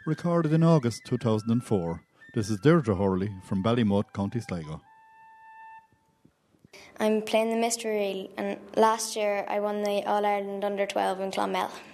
Recorded in August 2004, this is Deirdre Hurley from Ballymote, County Sligo. I'm playing the mystery reel, and last year I won the All-Ireland Under-12 in Clonmel.